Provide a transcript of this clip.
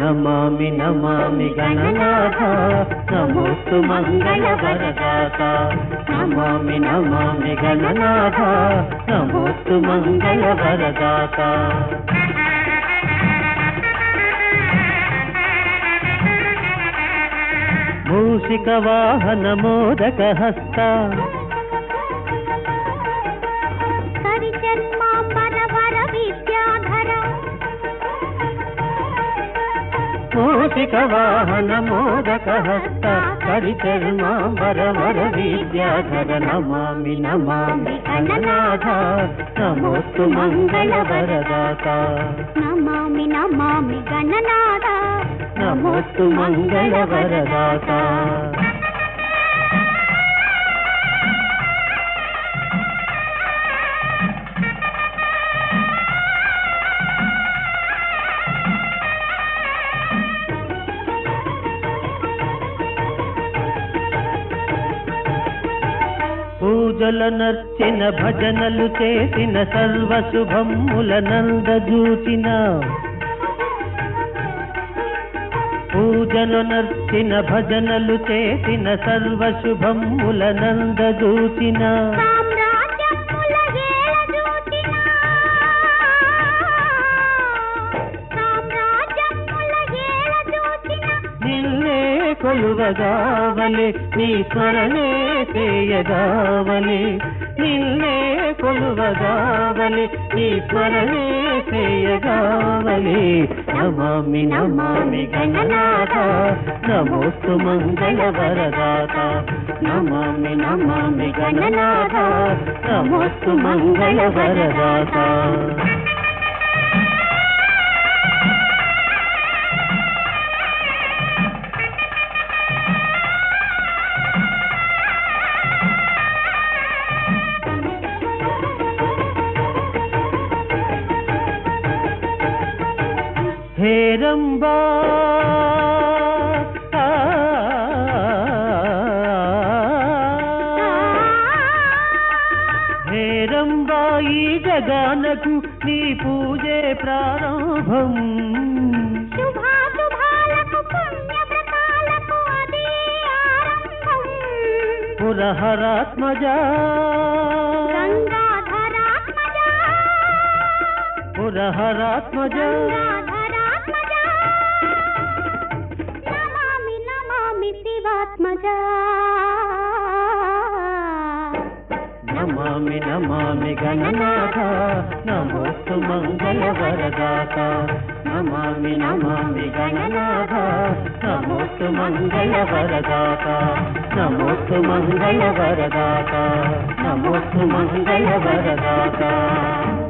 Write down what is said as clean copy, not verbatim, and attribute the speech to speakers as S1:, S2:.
S1: నమామి నమామి గణనాథ నమోస్తు మంగళవరదాత నమామి నమామి గణనాథ నమోస్తు మంగళవరదాత మూషిక వాహన మోదక హస్త మూషిక వాహన మోదక హస్త కరిచర్మాంబర వర విద్యాధర నమామి నమామి గణనాథ నమోస్తు మంగళవరదాత
S2: నమామి నమామి గణనాథ
S1: నమోస్తు మంగళవరదాత పూజల నర్చిన భజనలు చేసిన సర్వశుభముల నందజూచిన పూజలు నర్చిన భజనలు చేసిన సర్వశుభముల నందజూచిన నిన్నే కొలువగావలే నీ స్మరణే చేయగావలే నిన్నే కొలువగావలే నీ స్మరణే చేయగావలే నమామి నమామి గణనాథ నమోస్తు మంగళవరదాత నమామి నమామి గణనాథ నమోస్తు మంగళవరదాత హేరంబా హేరంబా ఈ జగానకు నీ పూజే ప్రారంభం పురహరాత్మజా పురహరాత్మజా నమామి నమామి గణనాథ నమోస్తు మంగళవరదాత నమామి నమామి గణనాథ నమోస్తు మంగళవరదాత నమోస్తు మంగళవరదాత నమోస్తు మంగళవరదాత